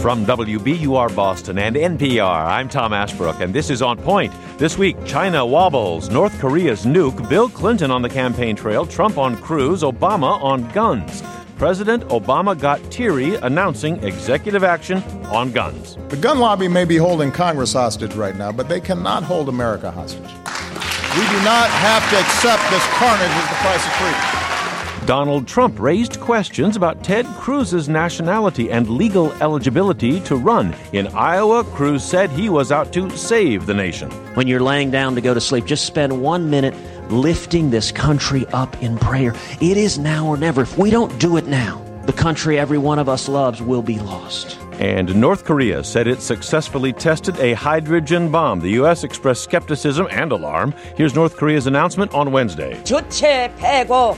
From WBUR Boston and NPR, I'm Tom Ashbrook, and this is On Point. This week, China wobbles, North Korea's nuke, Bill Clinton on the campaign trail, Trump on cruise, Obama on guns. President Obama got teary announcing executive action on guns. The gun lobby may be holding Congress hostage right now, but they cannot hold America hostage. We do not have to accept this carnage as the price of freedom. Donald Trump raised questions about Ted Cruz's nationality and legal eligibility to run. In Iowa, Cruz said he was out to save the nation. When you're laying down to go to sleep, just spend 1 minute lifting this country up in prayer. It is now or never. If we don't do it now, the country every one of us loves will be lost. And North Korea said it successfully tested a hydrogen bomb. The U.S. expressed skepticism and alarm. Here's North Korea's announcement on Wednesday. 주체 폐고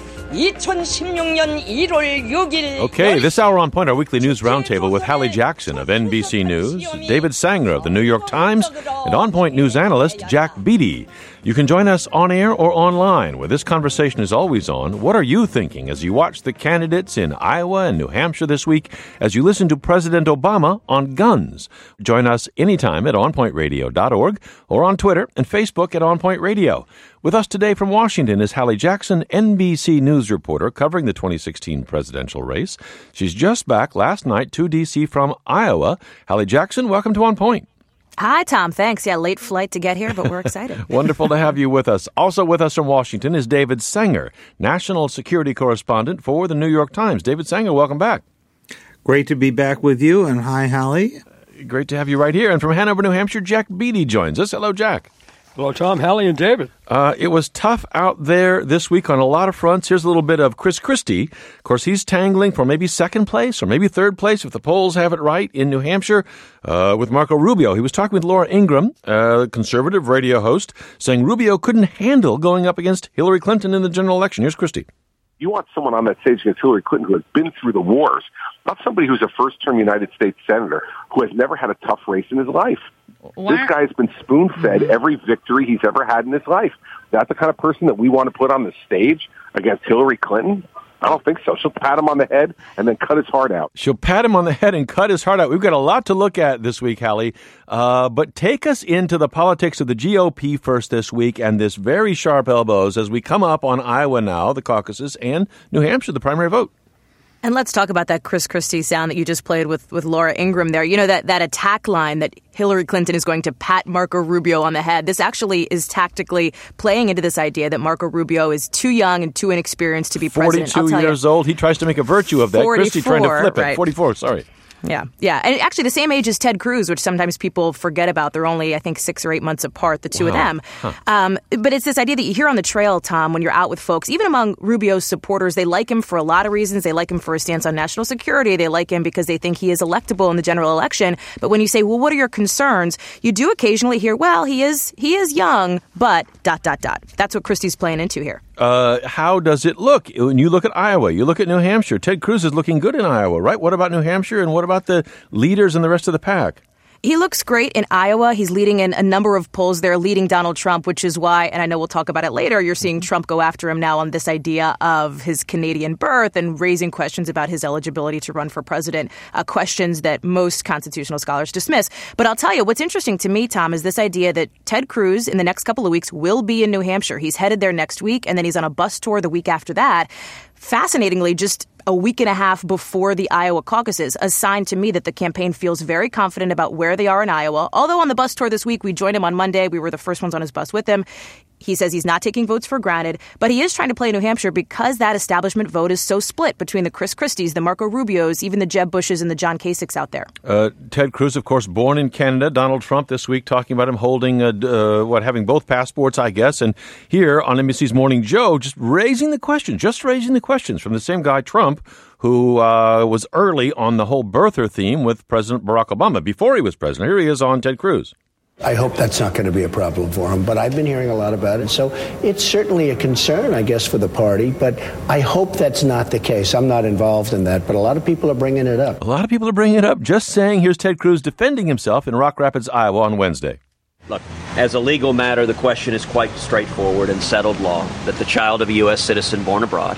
2016년 1월 6일. Okay, this hour On Point, our weekly news roundtable with Hallie Jackson of NBC News, David Sanger of the New York Times, and On Point news analyst Jack Beatty. You can join us on air or online, where this conversation is always on. What are you thinking as you watch the candidates in Iowa and New Hampshire this week, as you listen to President Obama on guns? Join us anytime at onpointradio.org or on Twitter and Facebook at On Point Radio. With us today from Washington is Hallie Jackson, NBC News reporter covering the 2016 presidential race. She's just back last night to D.C. from Iowa. Hallie Jackson, welcome to On Point. Hi, Tom. Thanks. Yeah, late flight to get here, but we're excited. Wonderful to have you with us. Also with us from Washington is David Sanger, national security correspondent for the New York Times. David Sanger, welcome back. Great to be back with you, and hi, Hallie. Great to have you right here. And from Hanover, New Hampshire, Jack Beatty joins us. Hello, Jack. Hello, Tom, Hallie, and David. It was tough out there this week on a lot of fronts. Here's a little bit of Chris Christie. Of course, he's tangling for maybe second place or maybe third place if the polls have it right in New Hampshire with Marco Rubio. He was talking with Laura Ingraham, conservative radio host, saying Rubio couldn't handle going up against Hillary Clinton in the general election. Here's Christie. You want someone on that stage against Hillary Clinton who has been through the wars, not somebody who's a first-term United States senator who has never had a tough race in his life. This guy's been spoon-fed every victory he's ever had in his life. That's the kind of person that we want to put on the stage against Hillary Clinton? I don't think so. She'll pat him on the head and then cut his heart out. She'll pat him on the head and cut his heart out. We've got a lot to look at this week, Hallie. But take us into the politics of the GOP first this week and this very sharp elbows as we come up on Iowa now, the caucuses, and New Hampshire, the primary vote. And let's talk about that Chris Christie sound that you just played with Laura Ingraham there. You know, that attack line that Hillary Clinton is going to pat Marco Rubio on the head. This actually is tactically playing into this idea that Marco Rubio is too young and too inexperienced to be president. 42 years old. He tries to make a virtue of that. Christie trying to flip it. Right. 44, sorry. Yeah. And actually the same age as Ted Cruz, which sometimes people forget about. They're only, I think, 6 or 8 months apart, the two of them. Huh. But it's this idea that you hear on the trail, Tom, when you're out with folks, even among Rubio's supporters, they like him for a lot of reasons. They like him for his stance on national security. They like him because they think he is electable in the general election. But when you say, well, what are your concerns? You do occasionally hear, well, he is young, but ... That's what Christie's playing into here. How does it look? When you look at Iowa, you look at New Hampshire. Ted Cruz is looking good in Iowa, right? What about New Hampshire, and what about the leaders and the rest of the pack? He looks great in Iowa. He's leading in a number of polls there, leading Donald Trump, which is why, and I know we'll talk about it later, you're seeing Trump go after him now on this idea of his Canadian birth and raising questions about his eligibility to run for president, questions that most constitutional scholars dismiss. But I'll tell you, what's interesting to me, Tom, is this idea that Ted Cruz in the next couple of weeks will be in New Hampshire. He's headed there next week, and then he's on a bus tour the week after that. Fascinatingly, just a week and a half before the Iowa caucuses, a sign to me that the campaign feels very confident about where they are in Iowa. Although on the bus tour this week, we joined him on Monday. We were the first ones on his bus with him. He says he's not taking votes for granted, but he is trying to play New Hampshire because that establishment vote is so split between the Chris Christies, the Marco Rubios, even the Jeb Bushes and the John Kasichs out there. Ted Cruz, of course, born in Canada. Donald Trump this week talking about him holding, having both passports, I guess. And here on NBC's Morning Joe, just raising the questions from the same guy, Trump, who was early on the whole birther theme with President Barack Obama before he was president. Here he is on Ted Cruz. I hope that's not going to be a problem for him, but I've been hearing a lot about it. So it's certainly a concern, I guess, for the party, but I hope that's not the case. I'm not involved in that, but a lot of people are bringing it up. A lot of people are bringing it up. Just saying, here's Ted Cruz defending himself in Rock Rapids, Iowa on Wednesday. Look, as a legal matter, the question is quite straightforward and settled law that the child of a U.S. citizen born abroad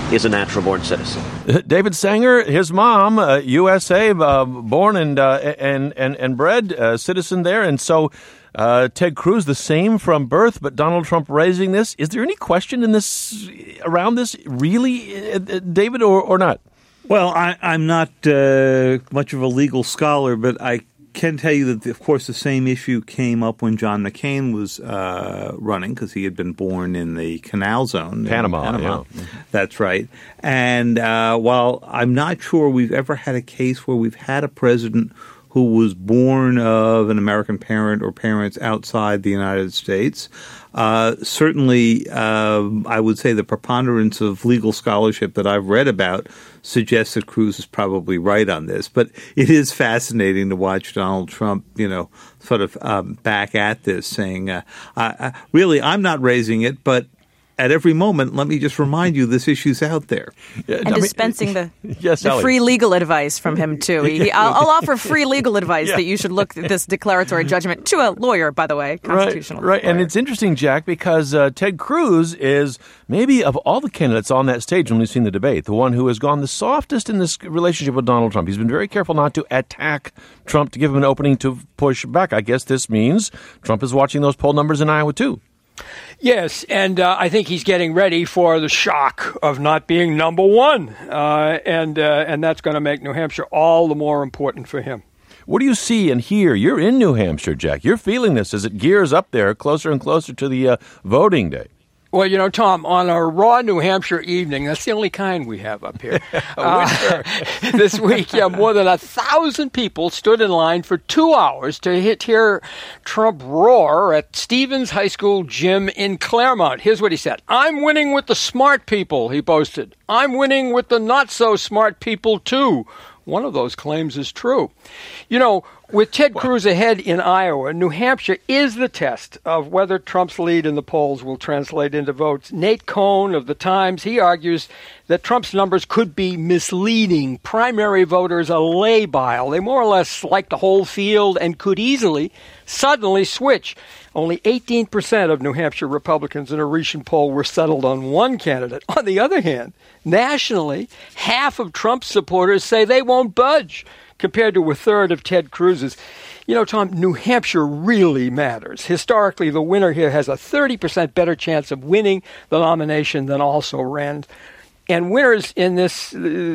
is a natural-born citizen. David Sanger, his mom, USA, born and bred, citizen there, and so Ted Cruz, the same from birth, but Donald Trump raising this. Is there any question in this around this, really, David, or not? Well, I'm not much of a legal scholar, but I can tell you that, of course, the same issue came up when John McCain was running, because he had been born in the Canal Zone. Panama. Yeah. That's right. And while I'm not sure we've ever had a case where we've had a president who was born of an American parent or parents outside the United States, certainly I would say the preponderance of legal scholarship that I've read about suggests that Cruz is probably right on this. But it is fascinating to watch Donald Trump, sort of back at this, saying, really, I'm not raising it, but at every moment, let me just remind you, this issue's out there. And dispensing the Ellie. free legal advice from him, too. I'll offer free legal advice that you should look at this declaratory judgment to a lawyer, by the way, constitutional Right. lawyer. And it's interesting, Jack, because Ted Cruz is maybe of all the candidates on that stage when we've seen the debate, the one who has gone the softest in this relationship with Donald Trump. He's been very careful not to attack Trump to give him an opening to push back. I guess this means Trump is watching those poll numbers in Iowa, too. Yes, and I think he's getting ready for the shock of not being number one, and that's going to make New Hampshire all the more important for him. What do you see and hear? You're in New Hampshire, Jack. You're feeling this as it gears up there closer and closer to the voting day. Well, Tom, on a raw New Hampshire evening, that's the only kind we have up here. This week, more than 1,000 people stood in line for 2 hours to hear Trump roar at Stevens High School gym in Claremont. Here's what he said. "I'm winning with the smart people," he boasted. "I'm winning with the not-so-smart people, too." One of those claims is true. With Ted Cruz ahead in Iowa, New Hampshire is the test of whether Trump's lead in the polls will translate into votes. Nate Cohn of The Times, he argues that Trump's numbers could be misleading. Primary voters are labile. They more or less like the whole field and could easily, suddenly switch. Only 18% of New Hampshire Republicans in a recent poll were settled on one candidate. On the other hand, nationally, half of Trump's supporters say they won't budge, compared to a third of Ted Cruz's. Tom, New Hampshire really matters. Historically, the winner here has a 30% better chance of winning the nomination than also ran. And winners in this,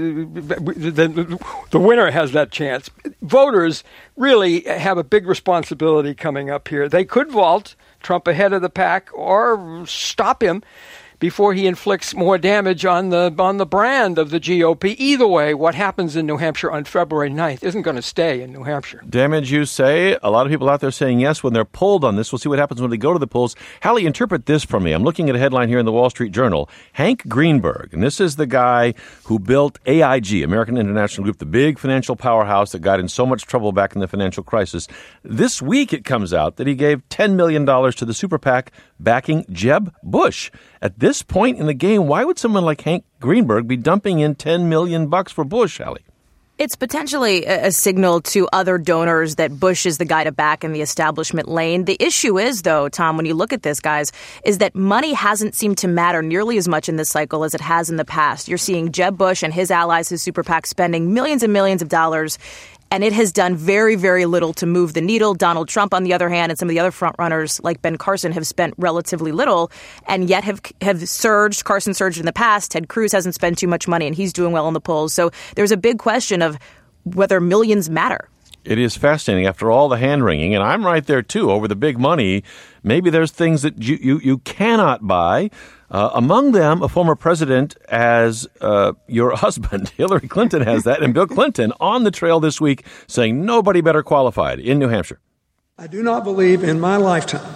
the winner has that chance. Voters really have a big responsibility coming up here. They could vault Trump ahead of the pack or stop him before he inflicts more damage on the brand of the GOP. Either way, what happens in New Hampshire on February 9th isn't going to stay in New Hampshire. Damage, you say? A lot of people out there saying yes when they're polled on this. We'll see what happens when they go to the polls. Hallie, interpret this for me. I'm looking at a headline here in the Wall Street Journal. Hank Greenberg, and this is the guy who built AIG, American International Group, the big financial powerhouse that got in so much trouble back in the financial crisis. This week it comes out that he gave $10 million to the super PAC backing Jeb Bush. At this point in the game, why would someone like Hank Greenberg be dumping in $10 million for Bush, Hallie? It's potentially a signal to other donors that Bush is the guy to back in the establishment lane. The issue is, though, Tom, when you look at this, guys, is that money hasn't seemed to matter nearly as much in this cycle as it has in the past. You're seeing Jeb Bush and his allies, his super PAC, spending millions and millions of dollars, and it has done very, very little to move the needle. Donald Trump, on the other hand, and some of the other frontrunners like Ben Carson have spent relatively little and yet have surged. Carson surged in the past. Ted Cruz hasn't spent too much money and he's doing well in the polls. So there's a big question of whether millions matter. It is fascinating after all the hand-wringing, and I'm right there, too, over the big money. Maybe there's things that you cannot buy. Among them, a former president as your husband, Hillary Clinton, has that, and Bill Clinton on the trail this week saying nobody better qualified in New Hampshire. I do not believe in my lifetime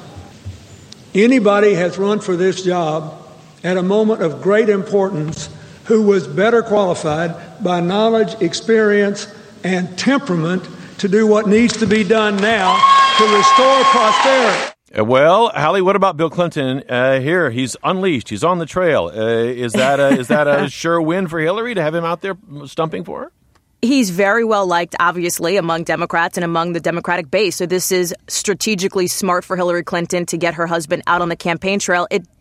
anybody has run for this job at a moment of great importance who was better qualified by knowledge, experience, and temperament to do what needs to be done now to restore prosperity. Well, Hallie, what about Bill Clinton? Here, he's unleashed. He's on the trail. Is that a sure win for Hillary to have him out there stumping for her? He's very well liked, obviously, among Democrats and among the Democratic base. So this is strategically smart for Hillary Clinton to get her husband out on the campaign trail. It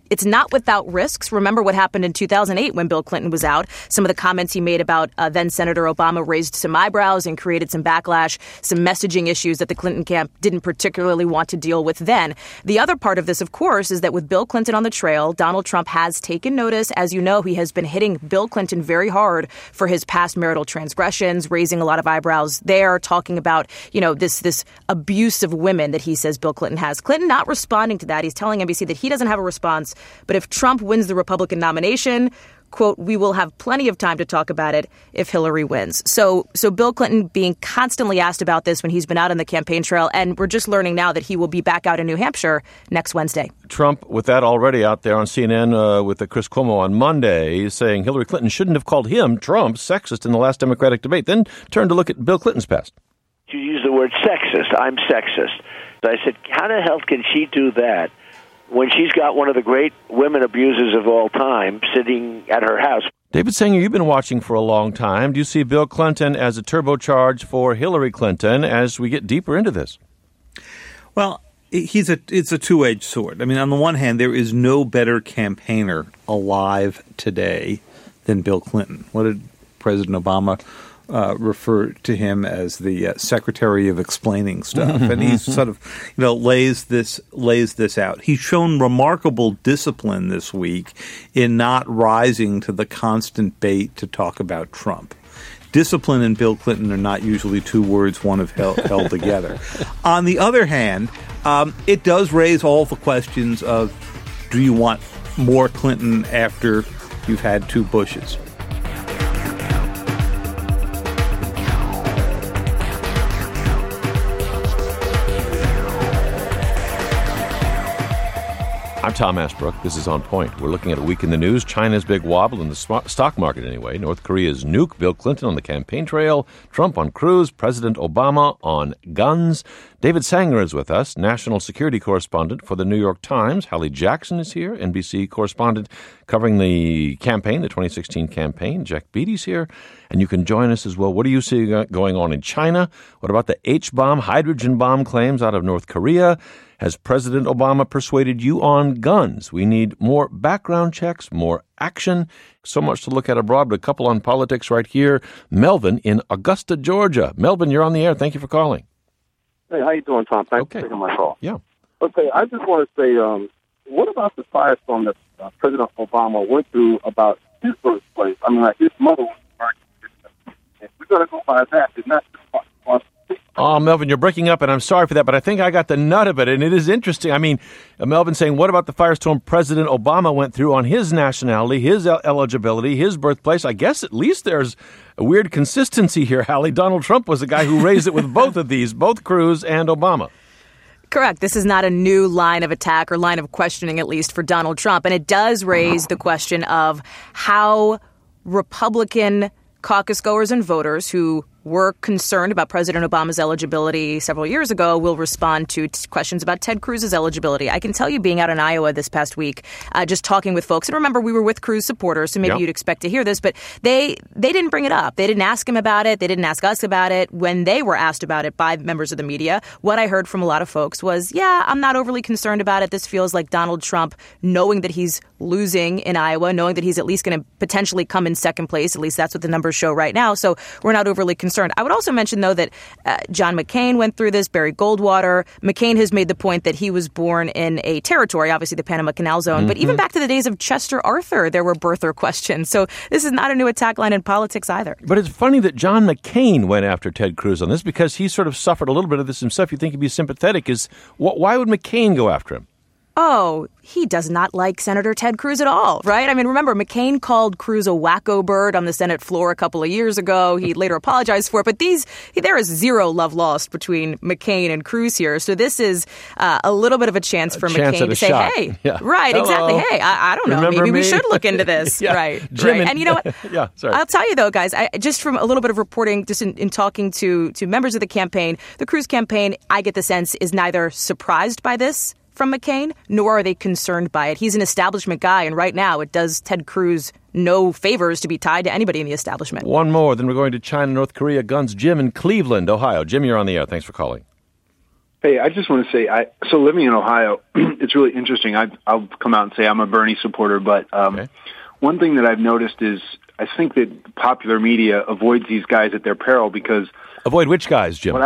it's not without risks. Remember what happened in 2008 when Bill Clinton was out. Some of the comments he made about then Senator Obama raised some eyebrows and created some backlash, some messaging issues that the Clinton camp didn't particularly want to deal with then. The other part of this, of course, is that with Bill Clinton on the trail, Donald Trump has taken notice. As you know, he has been hitting Bill Clinton very hard for his past marital transgressions, raising a lot of eyebrows there, talking about, this abuse of women that he says Bill Clinton has. Clinton not responding to that. He's telling NBC that he doesn't have a response. But if Trump wins the Republican nomination, quote, we will have plenty of time to talk about it if Hillary wins. So Bill Clinton being constantly asked about this when he's been out on the campaign trail, and we're just learning now that he will be back out in New Hampshire next Wednesday. Trump, with that already out there on CNN with the Chris Cuomo on Monday, saying Hillary Clinton shouldn't have called him, Trump, sexist in the last Democratic debate. Then turned to look at Bill Clinton's past. You use the word sexist. I'm sexist. I said, how the hell can she do that when she's got one of the great women abusers of all time sitting at her house? David Sanger, you've been watching for a long time. Do you see Bill Clinton as a turbocharge for Hillary Clinton as we get deeper into this? Well, it's a two-edged sword. I mean, on the one hand, there is no better campaigner alive today than Bill Clinton. What did President Obama refer to him as the secretary of explaining stuff, and he sort of, lays this out. He's shown remarkable discipline this week in not rising to the constant bait to talk about Trump. Discipline and Bill Clinton are not usually two words one have held together. On the other hand, it does raise all the questions of, do you want more Clinton after you've had two Bushes? I'm Tom Ashbrook. This is On Point. We're looking at a week in the news. China's big wobble in the stock market anyway. North Korea's nuke, Bill Clinton on the campaign trail, Trump on cruise, President Obama on guns. David Sanger is with us, national security correspondent for the New York Times. Hallie Jackson is here, NBC correspondent covering the campaign, the 2016 campaign. Jack Beatty's here, and you can join us as well. What do you see going on in China? What about the H-bomb, hydrogen bomb claims out of North Korea? Has President Obama persuaded you on guns? We need more background checks, more action. So much to look at abroad, but a couple on politics right here. Melvin in Augusta, Georgia. Melvin, you're on the air. Thank you for calling. Hey, how you doing, Tom? Thanks for taking my call. Yeah. Okay, I just want to say, what about the firestorm that President Obama went through about his birthplace? I mean, like his mother was murdered. If we're going to go by that, then that's the Oh, Melvin, you're breaking up, and I'm sorry for that, but I think I got the nut of it, and it is interesting. I mean, Melvin saying, what about the firestorm President Obama went through on his nationality, his eligibility, his birthplace? I guess at least there's a weird consistency here, Hallie. Donald Trump was the guy who raised it with both of these, both Cruz and Obama. Correct. This is not a new line of attack or line of questioning, at least for Donald Trump. And it does raise the question of how Republican caucus goers and voters who were concerned about President Obama's eligibility several years ago will respond to questions about Ted Cruz's eligibility. I can tell you, being out in Iowa this past week, just talking with folks, and remember, we were with Cruz supporters, so maybe you'd expect to hear this, but they didn't bring it up. They didn't ask him about it. They didn't ask us about it. When they were asked about it by members of the media, what I heard from a lot of folks was, I'm not overly concerned about it. This feels like Donald Trump knowing that he's losing in Iowa, knowing that he's at least going to potentially come in second place. At least that's what the numbers show right now. So we're not overly concerned. I would also mention, though, that John McCain went through this, Barry Goldwater. McCain has made the point that he was born in a territory, obviously the Panama Canal Zone, but even back to the days of Chester Arthur, there were birther questions. So this is not a new attack line in politics either. But it's funny that John McCain went after Ted Cruz on this because he sort of suffered a little bit of this himself. You think he'd be sympathetic. Why would McCain go after him? Oh, he does not like Senator Ted Cruz at all, right? I mean, remember, McCain called Cruz a wacko bird on the Senate floor a couple of years ago. He later apologized for it. But there is zero love lost between McCain and Cruz here. So this is a little bit of a chance for McCain to say, hey, right, hello. Exactly. Hey, I don't know. Remember maybe me? we should look into this. Right. And you know what? Sorry. I'll tell you, though, guys, just from a little bit of reporting, just in talking to members of the campaign, the Cruz campaign, I get the sense, is neither surprised by this from McCain, nor are they concerned by it. He's an establishment guy, and right now it does Ted Cruz no favors to be tied to anybody in the establishment. One more, then we're going to China, North Korea, guns. Jim in Cleveland, Ohio. Jim, you're on the air. Thanks for calling. Hey, I just want to say, so living in Ohio, it's really interesting. I'll come out and say I'm a Bernie supporter, but one thing that I've noticed is I think that popular media avoids these guys at their peril because... Avoid which guys, Jim?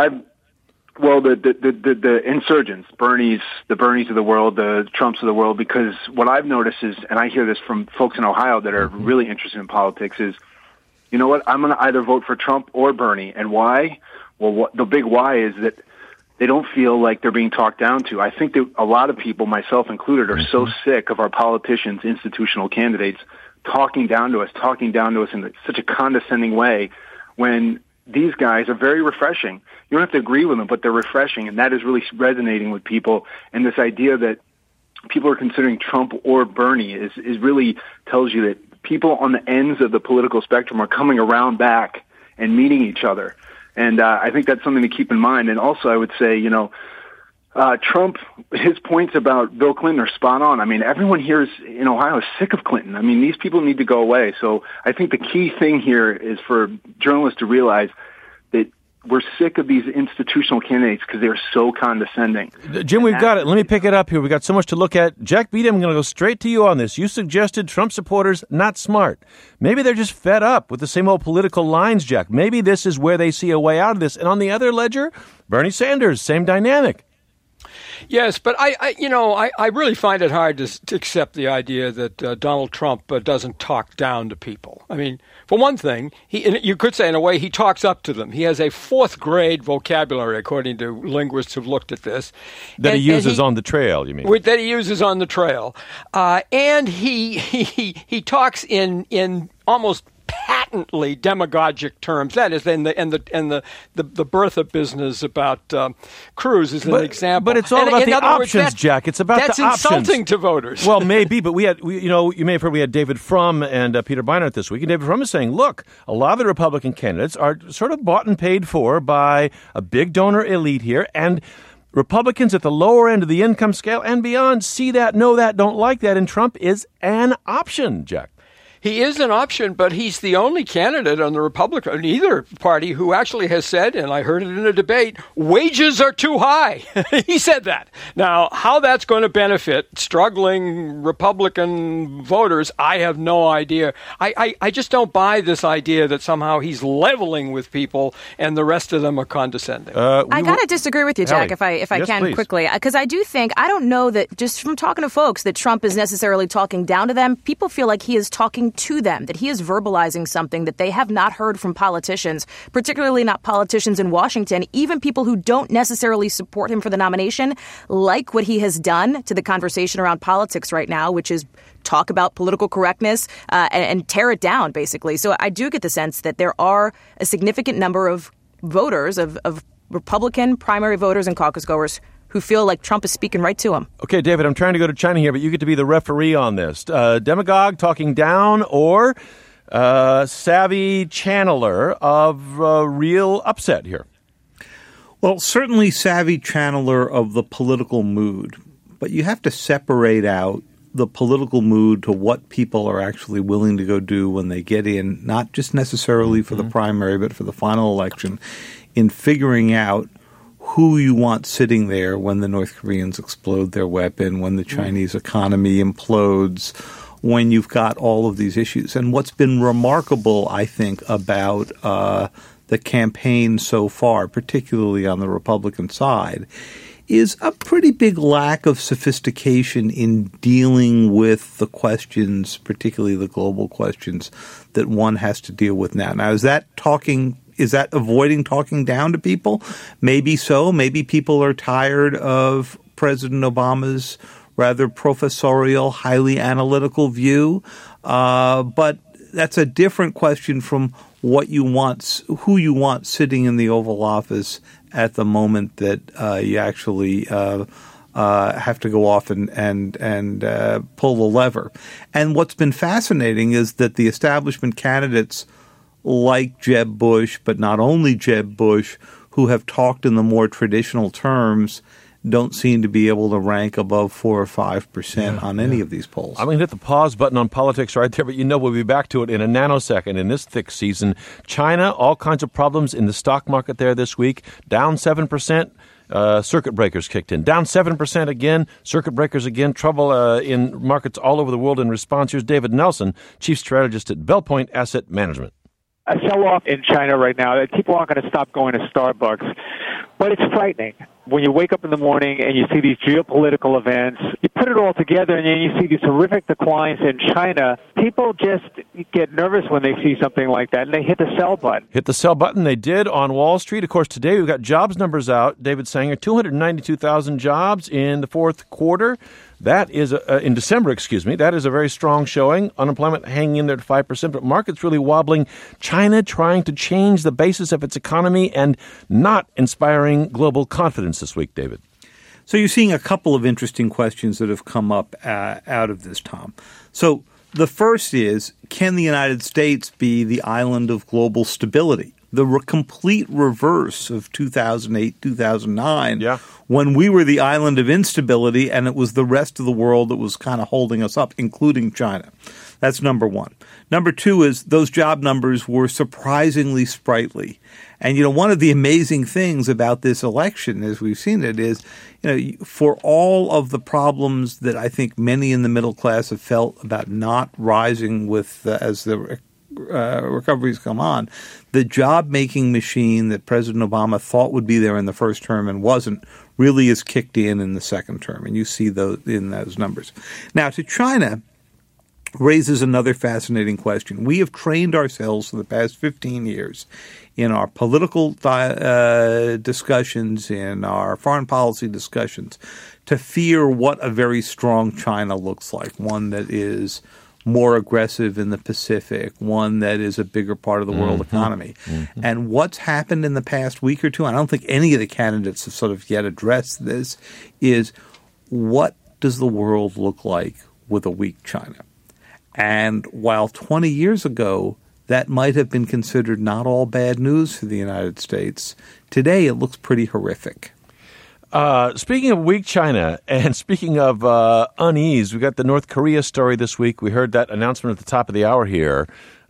The insurgents, the Bernies of the world, the Trumps of the world, because what I've noticed is, and I hear this from folks in Ohio that are really interested in politics, is, you know what, I'm going to either vote for Trump or Bernie. And why? Well, the big why is that they don't feel like they're being talked down to. I think that a lot of people, myself included, are so sick of our politicians, institutional candidates, talking down to us in such a condescending way when these guys are very refreshing. You don't have to agree with them, but they're refreshing, and that is really resonating with people. And this idea that people are considering Trump or Bernie is really tells you that people on the ends of the political spectrum are coming around back and meeting each other. And I think that's something to keep in mind. And also, I would say, Trump, his points about Bill Clinton are spot on. I mean, everyone here in Ohio is sick of Clinton. I mean, these people need to go away. So I think the key thing here is for journalists to realize that we're sick of these institutional candidates because they're so condescending. Jim, we've got it. Let me pick it up here. We've got so much to look at. Jack Beatty, I'm going to go straight to you on this. You suggested Trump supporters not smart. Maybe they're just fed up with the same old political lines, Jack. Maybe this is where they see a way out of this. And on the other ledger, Bernie Sanders, same dynamic. Yes, but I really find it hard to accept the idea that Donald Trump doesn't talk down to people. I mean, for one thing, you could say in a way he talks up to them. He has a fourth grade vocabulary, according to linguists who've looked at this. That he uses on the trail, you mean? That he uses on the trail. And he talks in almost patently demagogic terms. That is, and the Bertha business about Cruz is an example. But it's all about the options, words, Jack. It's about the options. That's insulting to voters. Well, maybe, but you may have heard we had David Frum and Peter Beinart this week, and David Frum is saying, look, a lot of the Republican candidates are sort of bought and paid for by a big donor elite here, and Republicans at the lower end of the income scale and beyond see that, know that, don't like that, and Trump is an option, Jack. He is an option, but he's the only candidate on the Republican, either party, who actually has said, and I heard it in a debate, wages are too high. He said that. Now, how that's going to benefit struggling Republican voters, I have no idea. I just don't buy this idea that somehow he's leveling with people and the rest of them are condescending. I got to disagree with you, Jack, Hallie, if I yes, can please. quickly, because I don't know that just from talking to folks that Trump is necessarily talking down to them. People feel like he is talking to them, that he is verbalizing something that they have not heard from politicians, particularly not politicians in Washington, even people who don't necessarily support him for the nomination, like what he has done to the conversation around politics right now, which is talk about political correctness and tear it down, basically. So I do get the sense that there are a significant number of voters, of Republican primary voters and caucus goers who feel like Trump is speaking right to them. Okay, David, I'm trying to go to China here, but you get to be the referee on this. Demagogue talking down or savvy channeler of real upset here? Well, certainly savvy channeler of the political mood. But you have to separate out the political mood to what people are actually willing to go do when they get in, not just necessarily for the primary, but for the final election, in figuring out who you want sitting there when the North Koreans explode their weapon, when the Chinese economy implodes, when you've got all of these issues. And what's been remarkable, I think, about the campaign so far, particularly on the Republican side, is a pretty big lack of sophistication in dealing with the questions, particularly the global questions, that one has to deal with now. Now, is that avoiding talking down to people? Maybe so. Maybe people are tired of President Obama's rather professorial, highly analytical view. But that's a different question from what you want, who you want sitting in the Oval Office at the moment that you actually have to go off and pull the lever. And what's been fascinating is that the establishment candidates like Jeb Bush, but not only Jeb Bush, who have talked in the more traditional terms, don't seem to be able to rank above 4 or 5% on any of these polls. I'm going to hit the pause button on politics right there, but we'll be back to it in a nanosecond. In this thick season, China, all kinds of problems in the stock market there this week, down 7%. circuit breakers kicked in. Down 7% again, circuit breakers again, trouble in markets all over the world in response. Here's David Nelson, chief strategist at Bellpoint Asset Management. A sell-off in China right now. People aren't going to stop going to Starbucks, but it's frightening. When you wake up in the morning and you see these geopolitical events, you put it all together and then you see these horrific declines in China, people just get nervous when they see something like that and they hit the sell button. Hit the sell button. They did on Wall Street. Of course, today we've got jobs numbers out. David Sanger, 292,000 jobs in the fourth quarter. That is, in December, that is a very strong showing. Unemployment hanging in there at 5%, but markets really wobbling. China trying to change the basis of its economy and not inspiring global confidence this week, David. So you're seeing a couple of interesting questions that have come up out of this, Tom. So the first is, can the United States be the island of global stability? The complete reverse of 2008, 2009, when we were the island of instability and it was the rest of the world that was kind of holding us up, including China. That's number one. Number two is those job numbers were surprisingly sprightly. And, one of the amazing things about this election, as we've seen it, is, for all of the problems that I think many in the middle class have felt about not rising with as the recoveries come on, the job-making machine that President Obama thought would be there in the first term and wasn't really is kicked in the second term, and you see those in those numbers. Now, to China raises another fascinating question. We have trained ourselves for the past 15 years in our political discussions, in our foreign policy discussions, to fear what a very strong China looks like, one that is more aggressive in the Pacific, one that is a bigger part of the world economy. And what's happened in the past week or two, I don't think any of the candidates have sort of yet addressed this, is what does the world look like with a weak China? And while 20 years ago that might have been considered not all bad news for the United States, today it looks pretty horrific. Speaking of weak China and speaking of unease, we got the North Korea story this week. We heard that announcement at the top of the hour here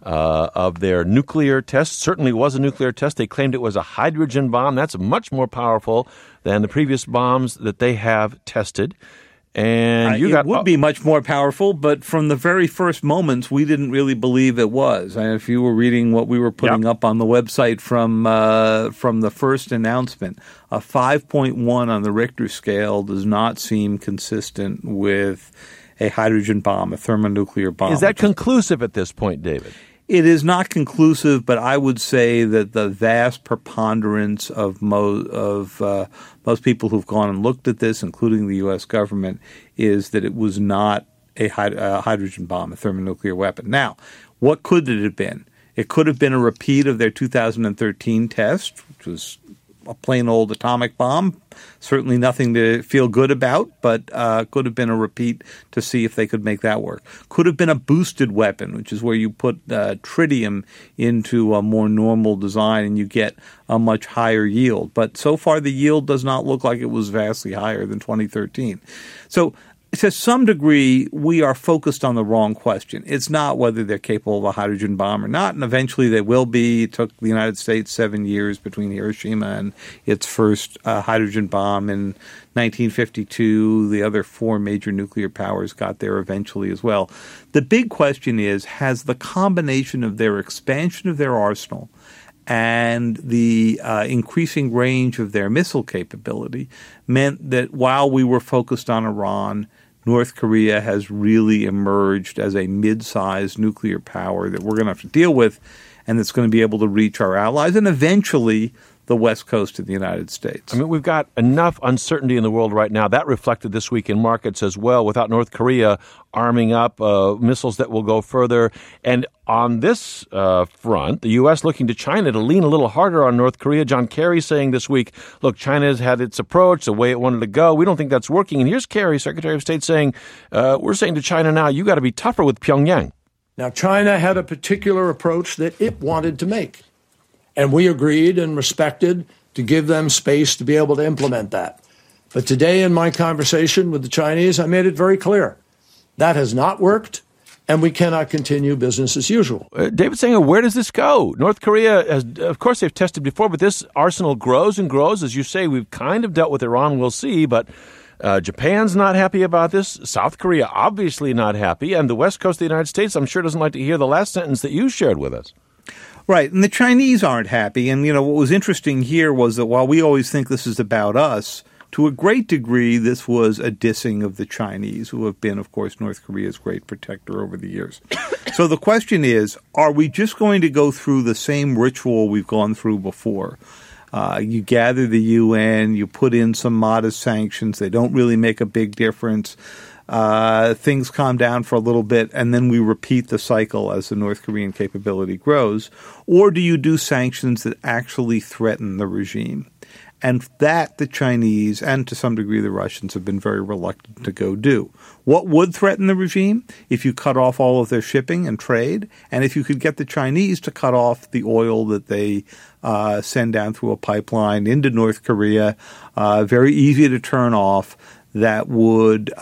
of their nuclear test. Certainly was a nuclear test. They claimed it was a hydrogen bomb. That's much more powerful than the previous bombs that they have tested. And it would be much more powerful, but from the very first moments, we didn't really believe it was. And if you were reading what we were putting up on the website from the first announcement, a 5.1 on the Richter scale does not seem consistent with a hydrogen bomb, a thermonuclear bomb. Is that conclusive at this point, David? It is not conclusive, but I would say that the vast preponderance of most people who've gone and looked at this, including the U.S. government, is that it was not a hydrogen bomb, a thermonuclear weapon. Now, what could it have been? It could have been a repeat of their 2013 test, which was a plain old atomic bomb. Certainly nothing to feel good about, but could have been a repeat to see if they could make that work. Could have been a boosted weapon, which is where you put tritium into a more normal design and you get a much higher yield. But so far the yield does not look like it was vastly higher than 2013. So to some degree, we are focused on the wrong question. It's not whether they're capable of a hydrogen bomb or not, and eventually they will be. It took the United States 7 years between Hiroshima and its first hydrogen bomb in 1952. The other four major nuclear powers got there eventually as well. The big question is, has the combination of their expansion of their arsenal and the increasing range of their missile capability meant that while we were focused on Iran, North Korea has really emerged as a mid-sized nuclear power that we're going to have to deal with and that's going to be able to reach our allies and eventually the west coast of the United States. I mean, we've got enough uncertainty in the world right now. That reflected this week in markets as well, without North Korea arming up missiles that will go further. And on this front, the U.S. looking to China to lean a little harder on North Korea. John Kerry saying this week, look, China has had its approach, the way it wanted to go. We don't think that's working. And here's Kerry, Secretary of State, saying, we're saying to China now, you got to be tougher with Pyongyang. Now, China had a particular approach that it wanted to make. And we agreed and respected to give them space to be able to implement that. But today in my conversation with the Chinese, I made it very clear. That has not worked. and we cannot continue business as usual. David Sanger, where does this go? North Korea, of course, they've tested before, but this arsenal grows and grows. As you say, we've kind of dealt with Iran. We'll see, but Japan's not happy about this. South Korea, obviously not happy. And the West Coast of the United States, I'm sure, doesn't like to hear the last sentence that you shared with us. Right. And the Chinese aren't happy. And, what was interesting here was that while we always think this is about us, to a great degree, this was a dissing of the Chinese, who have been, of course, North Korea's great protector over the years. So the question is, are we just going to go through the same ritual we've gone through before? You gather the UN, you put in some modest sanctions. They don't really make a big difference. Things calm down for a little bit, and then we repeat the cycle as the North Korean capability grows. Or do you do sanctions that actually threaten the regime? And that the Chinese and to some degree the Russians have been very reluctant to go do. What would threaten the regime? If you cut off all of their shipping and trade, and if you could get the Chinese to cut off the oil that they send down through a pipeline into North Korea, very easy to turn off, that would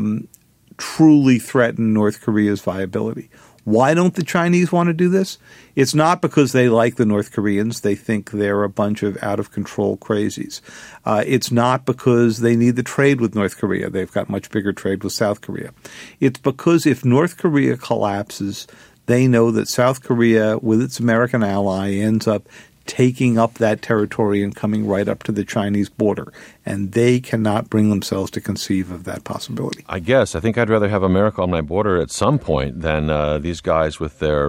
truly threaten North Korea's viability. Why don't the Chinese want to do this? It's not because they like the North Koreans. They think they're a bunch of out-of-control crazies. It's not because they need the trade with North Korea. They've got much bigger trade with South Korea. It's because if North Korea collapses, they know that South Korea, with its American ally, ends up taking up that territory and coming right up to the Chinese border. And they cannot bring themselves to conceive of that possibility. I think I'd rather have America on my border at some point than these guys with their,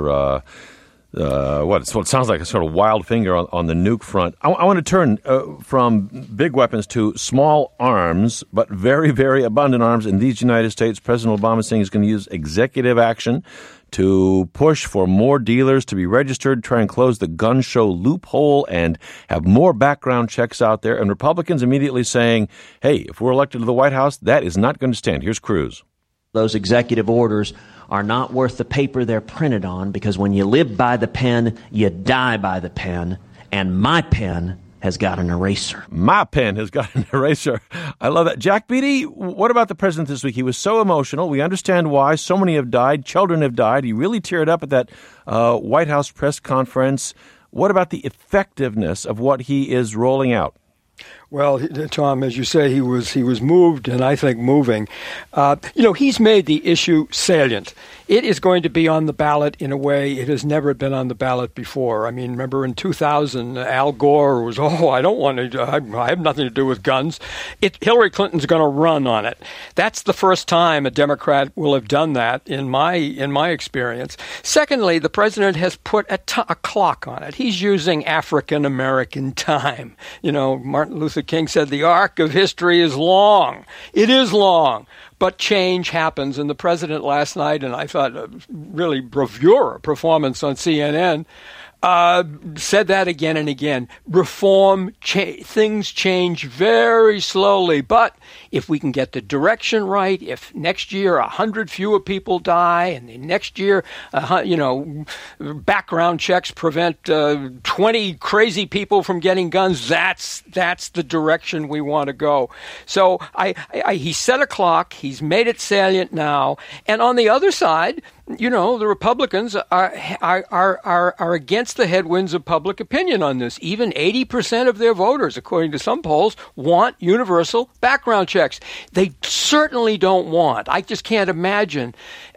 what sounds like a sort of wild finger on the nuke front. I want to turn from big weapons to small arms, but very, very abundant arms in these United States. President Obama is saying he's going to use executive action to push for more dealers to be registered, try and close the gun show loophole, and have more background checks out there. And Republicans immediately saying, hey, if we're elected to the White House, that is not going to stand. Here's Cruz. Those executive orders are not worth the paper they're printed on, because when you live by the pen, you die by the pen. And my pen has got an eraser. My pen has got an eraser. I love that. Jack Beatty, what about the president this week? He was so emotional. We understand why. So many have died. Children have died. He really teared up at that White House press conference. What about the effectiveness of what he is rolling out? Well, Tom, as you say, he was moved, and I think moving. He's made the issue salient. It is going to be on the ballot in a way it has never been on the ballot before. I mean, remember in 2000, Al Gore was, I don't want to, I have nothing to do with guns. Hillary Clinton's going to run on it. That's the first time a Democrat will have done that in my experience. Secondly, the president has put a clock on it. He's using African American time. Martin Luther King said the arc of history is long. It is long. But change happens. And the president last night, and I thought a really bravura performance on CNN, said that again and again. Reform, things change very slowly. But if we can get the direction right, if next year 100 fewer people die, and the next year, background checks prevent 20 crazy people from getting guns, that's the direction we want to go. So he set a clock. He's made it salient now. And on the other side, the Republicans are against the headwinds of public opinion on this. Even 80% of their voters, according to some polls, want universal background checks. They certainly don't want. I just can't imagine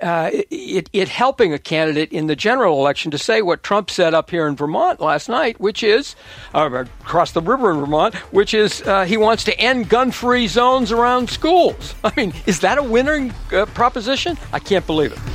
it helping a candidate in the general election to say what Trump said up here in Vermont last night, which is, across the river in Vermont, which is he wants to end gun-free zones around schools. I mean, is that a winning proposition? I can't believe it.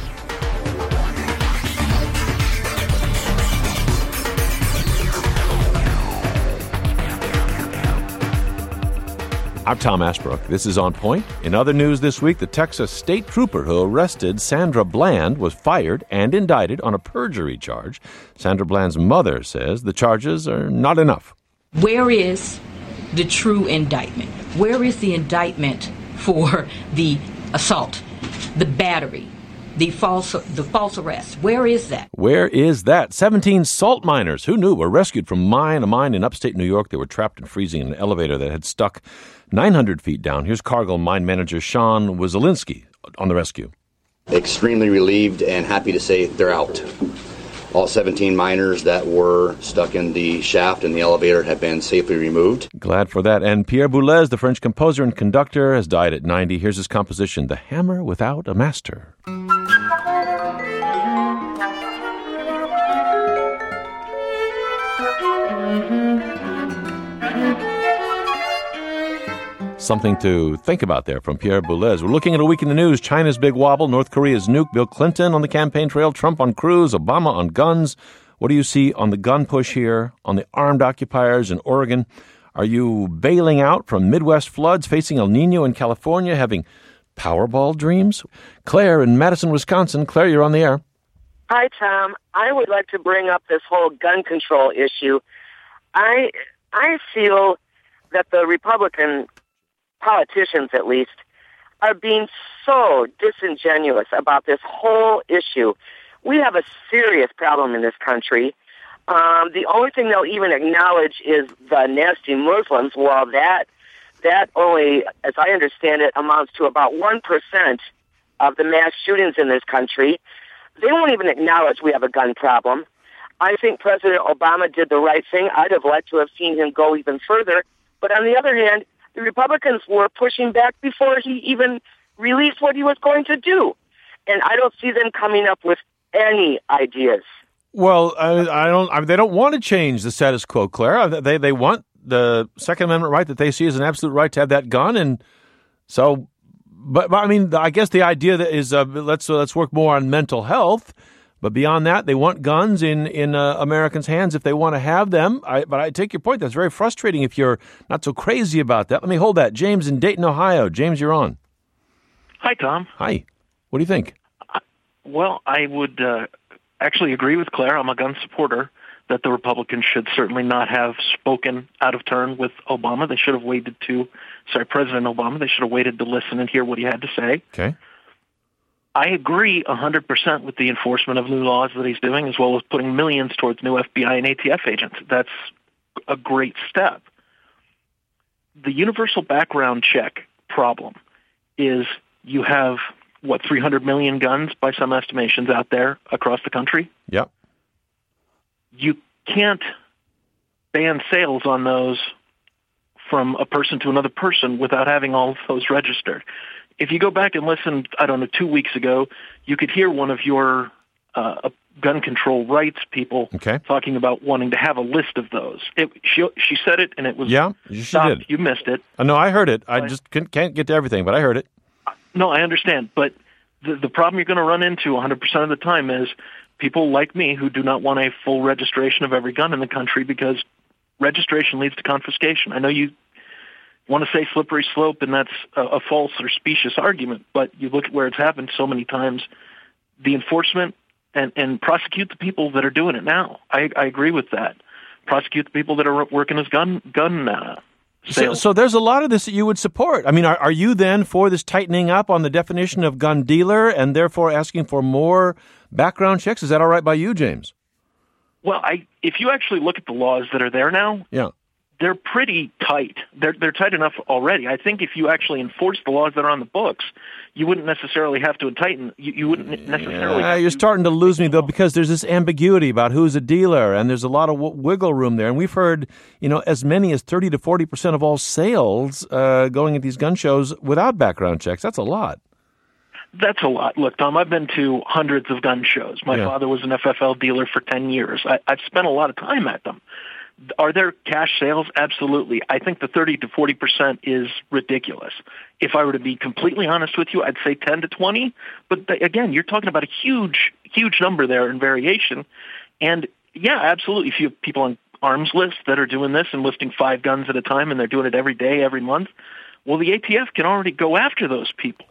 I'm Tom Ashbrook. This is On Point. In other news this week, the Texas state trooper who arrested Sandra Bland was fired and indicted on a perjury charge. Sandra Bland's mother says the charges are not enough. Where is the true indictment? Where is the indictment for the assault, the battery, the false arrest? Where is that? Where is that? 17 salt miners, who knew, were rescued from a mine in upstate New York. They were trapped and freezing in an elevator that had stuck 900 feet down. Here's Cargill mine manager Sean Wazelinski on the rescue. Extremely relieved and happy to say they're out. All 17 miners that were stuck in the shaft and the elevator have been safely removed. Glad for that. And Pierre Boulez, the French composer and conductor, has died at 90. Here's his composition, The Hammer Without a Master. Something to think about there from Pierre Boulez. We're looking at a week in the news. China's big wobble, North Korea's nuke, Bill Clinton on the campaign trail, Trump on cruise, Obama on guns. What do you see on the gun push here, on the armed occupiers in Oregon? Are you bailing out from Midwest floods, facing El Nino in California, having Powerball dreams? Claire in Madison, Wisconsin. Claire, you're on the air. Hi, Tom. I would like to bring up this whole gun control issue. I feel that the Republican politicians, at least, are being so disingenuous about this whole issue. We have a serious problem in this country. The only thing they'll even acknowledge is the nasty Muslims. Well, that only, as I understand it, amounts to about 1% of the mass shootings in this country. They won't even acknowledge we have a gun problem. I think President Obama did the right thing. I'd have liked to have seen him go even further. But on the other hand, the Republicans were pushing back before he even released what he was going to do. And I don't see them coming up with any ideas. Well, they don't want to change the status quo, Claire. They want the Second Amendment right that they see as an absolute right to have that gun. And so, but I mean, I guess the idea that is let's work more on mental health. But beyond that, they want guns in Americans' hands if they want to have them. But I take your point. That's very frustrating if you're not so crazy about that. Let me hold that. James in Dayton, Ohio. James, you're on. Hi, Tom. Hi. What do you think? Well, I would actually agree with Claire. I'm a gun supporter that the Republicans should certainly not have spoken out of turn with Obama. They should have waited President Obama. They should have waited to listen and hear what he had to say. Okay. I agree 100% with the enforcement of new laws that he's doing, as well as putting millions towards new FBI and ATF agents. That's a great step. The universal background check problem is you have, 300 million guns by some estimations out there across the country? Yep. You can't ban sales on those from a person to another person without having all of those registered. If you go back and listen, 2 weeks ago, you could hear one of your gun control rights people talking about wanting to have a list of those. She said it, and it was she did. You missed it. No, I heard it. I just can't get to everything, but I heard it. No, I understand. But the problem you're going to run into 100% of the time is people like me who do not want a full registration of every gun in the country because registration leads to confiscation. I know you want to say slippery slope, and that's a false or specious argument, but you look at where it's happened so many times, the enforcement and prosecute the people that are doing it now. I agree with that. Prosecute the people that are working as gun sales. So there's a lot of this that you would support. I mean, are you then for this tightening up on the definition of gun dealer and therefore asking for more background checks? Is that all right by you, James? Well, if you actually look at the laws that are there now, they're pretty tight. They're tight enough already. I think if you actually enforce the laws that are on the books, you wouldn't necessarily have to tighten. You wouldn't necessarily. You're starting to lose me though, because there's this ambiguity about who's a dealer, and there's a lot of wiggle room there. And we've heard, as many as 30 to 40% of all sales going at these gun shows without background checks. That's a lot. That's a lot. Look, Tom, I've been to hundreds of gun shows. My father was an FFL dealer for 10 years. I've spent a lot of time at them. Are there cash sales? Absolutely. I think the 30 to 40% is ridiculous. If I were to be completely honest with you, I'd say 10 to 20. But again, you're talking about a huge, huge number there in variation. And yeah, absolutely. If you have people on arms lists that are doing this and listing 5 guns at a time and they're doing it every day, every month, well, the ATF can already go after those people.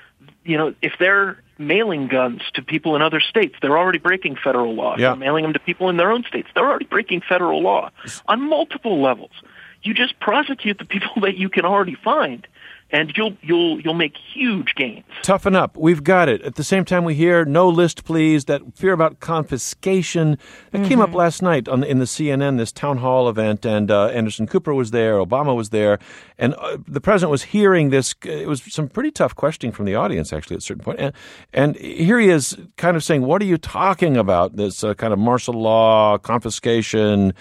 If they're mailing guns to people in other states, they're already breaking federal law. Yeah. They're mailing them to people in their own states. They're already breaking federal law on multiple levels. You just prosecute the people that you can already find. and you'll make huge gains. Toughen up. We've got it. At the same time, we hear no list, please. That fear about confiscation that came up last night in the CNN, this town hall event, and Anderson Cooper was there, Obama was there, and the president was hearing this. It was some pretty tough questioning from the audience, actually, at a certain point. And here he is kind of saying, what are you talking about? This kind of martial law, confiscation.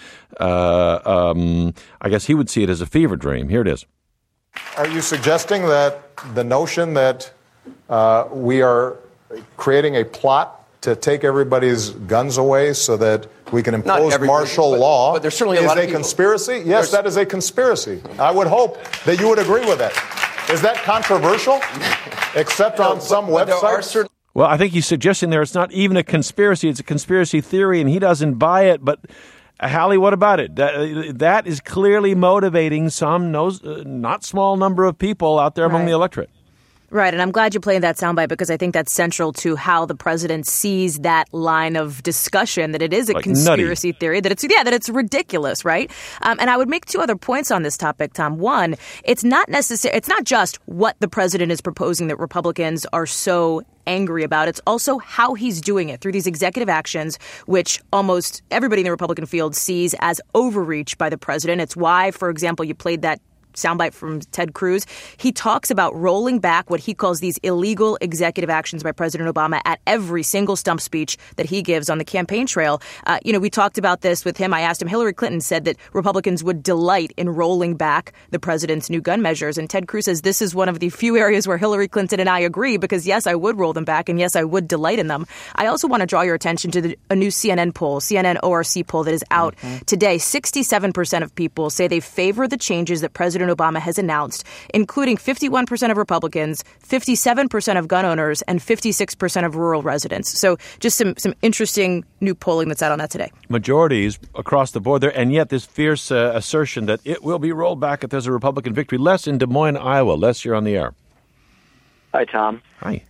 I guess he would see it as a fever dream. Here it is. Are you suggesting that the notion that we are creating a plot to take everybody's guns away so that we can impose martial law but there's certainly is a lot of a conspiracy? Yes, that is a conspiracy. I would hope that you would agree with that. Is that controversial? Except on some websites? Well, I think he's suggesting there it's not even a conspiracy. It's a conspiracy theory, and he doesn't buy it. But, Hallie, what about it? That is clearly motivating some not small number of people out there among the electorate. Right, and I'm glad you're playing that soundbite because I think that's central to how the president sees that line of discussion, that it is a conspiracy theory, that it's ridiculous, right? And I would make two other points on this topic, Tom. One, it's not just what the president is proposing that Republicans are so angry about. It's also how he's doing it through these executive actions, which almost everybody in the Republican field sees as overreach by the president. It's why, for example, you played that soundbite from Ted Cruz. He talks about rolling back what he calls these illegal executive actions by President Obama at every single stump speech that he gives on the campaign trail. We talked about this with him. I asked him, Hillary Clinton said that Republicans would delight in rolling back the president's new gun measures. And Ted Cruz says this is one of the few areas where Hillary Clinton and I agree because, yes, I would roll them back and, yes, I would delight in them. I also want to draw your attention to a new CNN ORC poll that is out today. 67% of people say they favor the changes that President Obama has announced, including 51% of Republicans, 57% of gun owners, and 56% of rural residents. So just some interesting new polling that's out on that today. Majorities across the board there, and yet this fierce assertion that it will be rolled back if there's a Republican victory. Les in Des Moines, Iowa. Les, you're on the air. Hi, Tom. Hi.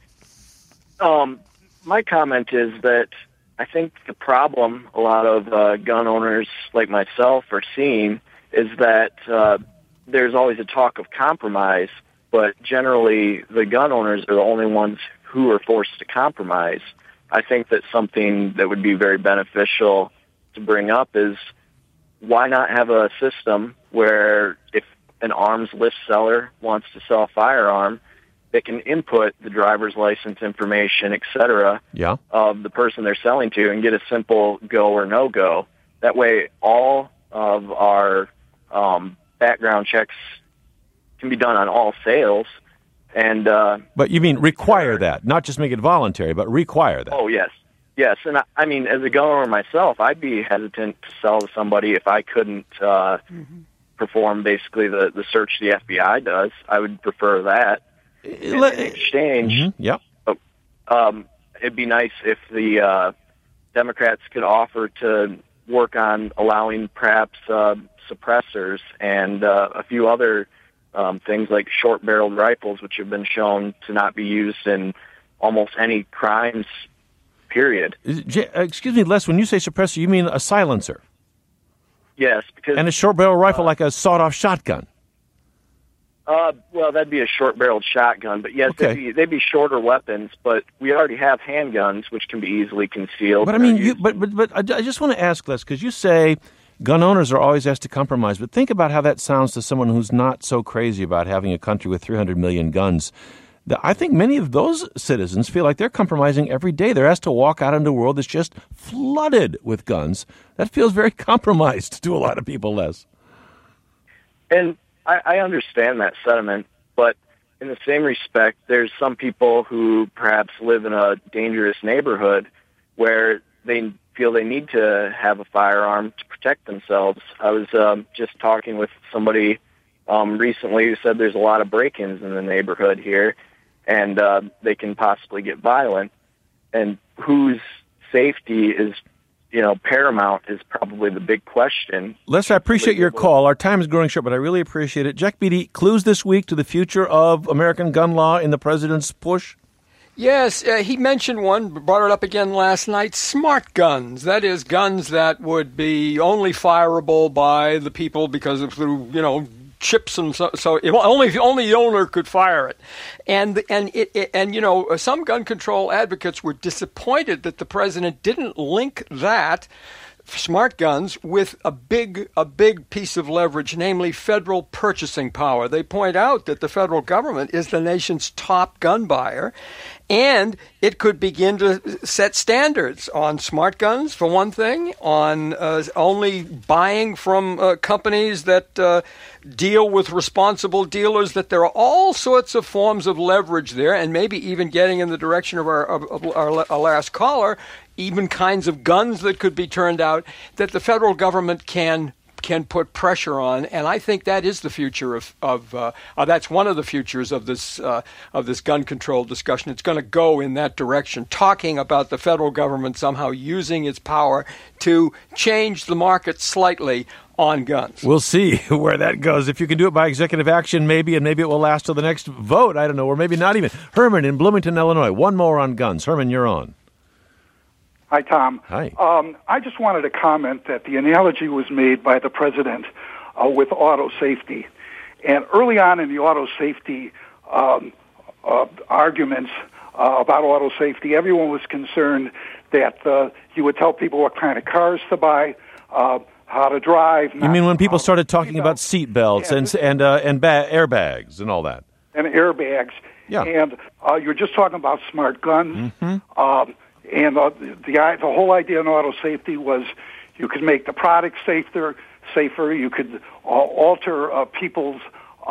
My comment is that I think the problem a lot of gun owners like myself are seeing is that there's always a talk of compromise, but generally the gun owners are the only ones who are forced to compromise. I think that something that would be very beneficial to bring up is why not have a system where if an arms list seller wants to sell a firearm, they can input the driver's license information, et cetera, of the person they're selling to and get a simple go or no-go. That way all of our background checks can be done on all sales. And but you mean require that, not just make it voluntary, but require that. Oh, yes. Yes, and I mean, as a gun owner myself, I'd be hesitant to sell to somebody if I couldn't perform basically the search the FBI does. I would prefer that. In exchange, it'd be nice if the Democrats could offer to work on allowing perhaps suppressors and a few other things like short-barreled rifles, which have been shown to not be used in almost any crimes, period. Excuse me, Les, when you say suppressor, you mean a silencer? Yes. And a short-barrel rifle like a sawed-off shotgun? Well, that'd be a short-barreled shotgun, but yes, they'd be shorter weapons. But we already have handguns, which can be easily concealed. But I mean, but I just want to ask, Les, because you say gun owners are always asked to compromise. But think about how that sounds to someone who's not so crazy about having a country with 300 million guns. I think many of those citizens feel like they're compromising every day. They're asked to walk out into a world that's just flooded with guns. That feels very compromised to a lot of people, Les. And I understand that sentiment, but in the same respect, there's some people who perhaps live in a dangerous neighborhood where they feel they need to have a firearm to protect themselves. I was just talking with somebody recently who said there's a lot of break-ins in the neighborhood here, and they can possibly get violent. And whose safety is paramount is probably the big question. Les, I appreciate your call. Our time is growing short, but I really appreciate it. Jack Beatty, clues this week to the future of American gun law in the president's push? Yes, he mentioned one, brought it up again last night, smart guns. That is, guns that would be only fireable by the people because of through, chips and so only the owner could fire it. And some gun control advocates were disappointed that the president didn't link that smart guns with a big piece of leverage, namely federal purchasing power. They point out that the federal government is the nation's top gun buyer, and it could begin to set standards on smart guns, for one thing, on only buying from companies that deal with responsible dealers, that there are all sorts of forms of leverage there, and maybe even getting in the direction of our last caller, even kinds of guns that could be turned out that the federal government can put pressure on, and I think that is the future of that's one of the futures of this gun control discussion. It's going to go in that direction, talking about the federal government somehow using its power to change the market slightly on guns. We'll see where that goes. If you can do it by executive action, maybe, and maybe it will last till the next vote. I don't know, or maybe not even. Herman in Bloomington, Illinois. One more on guns. Herman, you're on. Hi, Tom. Hi. I just wanted to comment that the analogy was made by the president with auto safety. And early on in the auto safety arguments about auto safety, everyone was concerned that you would tell people what kind of cars to buy, how to drive. You mean when people started talking about seat belts and airbags and all that? And airbags. Yeah. And you're just talking about smart guns. Mm-hmm. And the whole idea in auto safety was you could make the product safer. You could alter people's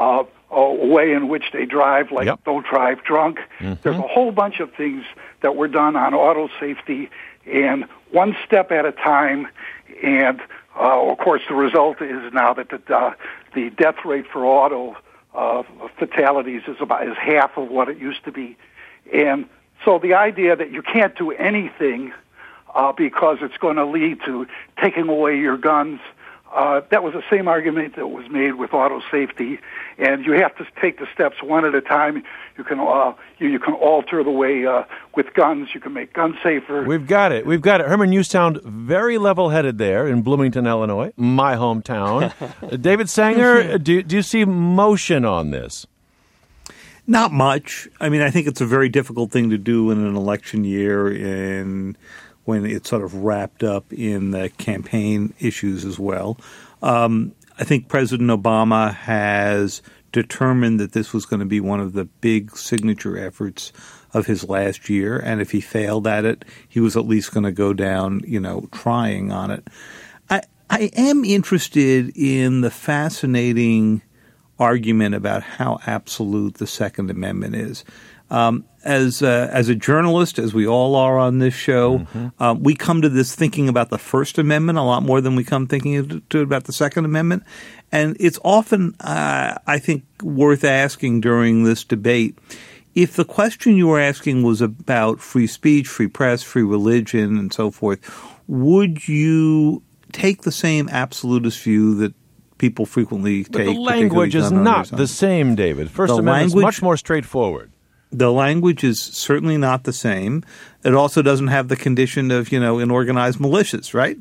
way in which they drive, like don't drive drunk. Mm-hmm. There's a whole bunch of things that were done on auto safety, and one step at a time. And of course, the result is now that the death rate for auto fatalities is half of what it used to be, and so the idea that you can't do anything because it's going to lead to taking away your guns, that was the same argument that was made with auto safety. And you have to take the steps one at a time. You can alter the way with guns. You can make guns safer. We've got it. Herman, you sound very level-headed there in Bloomington, Illinois, my hometown. David Sanger, do you see motion on this? Not much. I mean, I think it's a very difficult thing to do in an election year and when it's sort of wrapped up in the campaign issues as well. I think President Obama has determined that this was going to be one of the big signature efforts of his last year, and if he failed at it, he was at least going to go down, trying on it. I am interested in the fascinating argument about how absolute the Second Amendment is. As a journalist, as we all are on this show, we come to this thinking about the First Amendment a lot more than we come thinking about the Second Amendment. And it's often, I think, worth asking during this debate, if the question you were asking was about free speech, free press, free religion, and so forth, would you take the same absolutist view that people frequently take? But the language is not the same, David. First Amendment is much more straightforward. The language is certainly not the same. It also doesn't have the condition of, inorganized militias, right?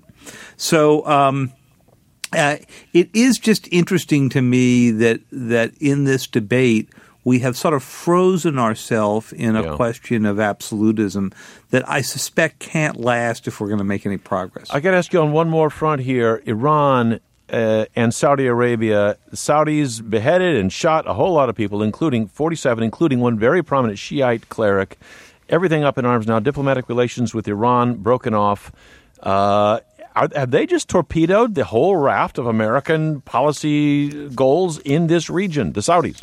So it is just interesting to me that in this debate we have sort of frozen ourselves in a question of absolutism that I suspect can't last if we're going to make any progress. I got to ask you on one more front here. Iran and Saudi Arabia. The Saudis beheaded and shot a whole lot of people, including 47, including one very prominent Shiite cleric. Everything up in arms now. Diplomatic relations with Iran broken off. Have they just torpedoed the whole raft of American policy goals in this region, the Saudis?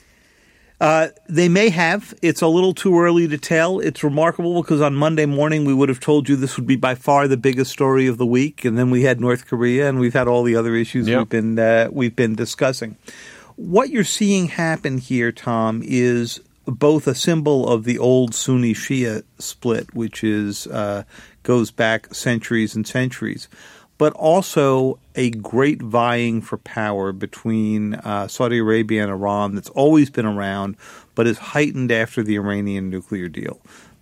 They may have. It's a little too early to tell. It's remarkable because on Monday morning we would have told you this would be by far the biggest story of the week, and then we had North Korea, and we've had all the other issues we've been discussing. What you're seeing happen here, Tom, is both a symbol of the old Sunni-Shia split, which is goes back centuries and centuries, but also a great vying for power between Saudi Arabia and Iran that's always been around, but is heightened after the Iranian nuclear deal.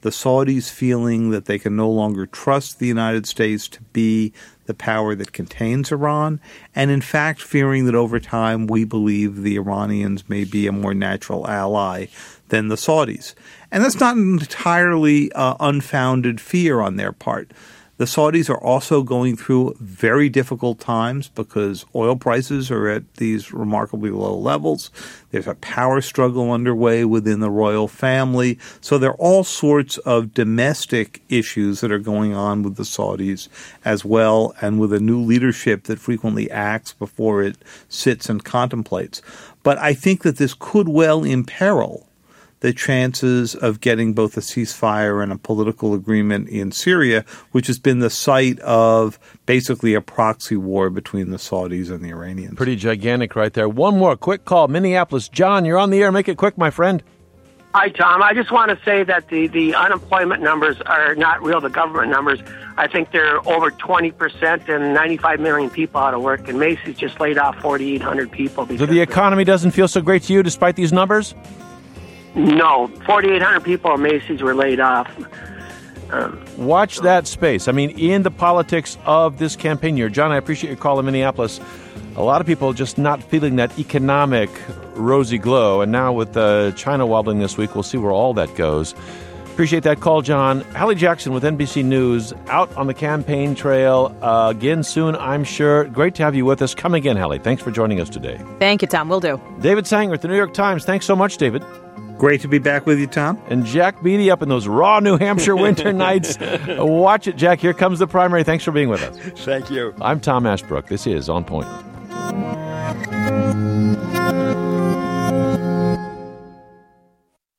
the Saudis feeling that they can no longer trust the United States to be the power that contains Iran, and in fact fearing that over time we believe the Iranians may be a more natural ally than the Saudis. And that's not an entirely unfounded fear on their part. The Saudis are also going through very difficult times because oil prices are at these remarkably low levels. There's a power struggle underway within the royal family. So there are all sorts of domestic issues that are going on with the Saudis as well, and with a new leadership that frequently acts before it sits and contemplates. But I think that this could well imperil the chances of getting both a ceasefire and a political agreement in Syria, which has been the site of basically a proxy war between the Saudis and the Iranians. Pretty gigantic right there. One more quick call. Minneapolis. John, you're on the air. Make it quick, my friend. Hi, Tom. I just want to say that the unemployment numbers are not real, the government numbers. I think they're over 20% and 95 million people out of work, and Macy's just laid off 4,800 people. So the economy doesn't feel so great to you despite these numbers? No, 4,800 people at Macy's were laid off. Watch that space. I mean, in the politics of this campaign year, John, I appreciate your call in Minneapolis. A lot of people just not feeling that economic rosy glow. And now with China wobbling this week, we'll see where all that goes. Appreciate that call, John. Hallie Jackson with NBC News out on the campaign trail again soon, I'm sure. Great to have you with us. Come again, Hallie. Thanks for joining us today. Thank you, Tom. Will do. David Sanger at the New York Times. Thanks so much, David. Great to be back with you, Tom. And Jack Beatty up in those raw New Hampshire winter nights. Watch it, Jack. Here comes the primary. Thanks for being with us. Thank you. I'm Tom Ashbrook. This is On Point.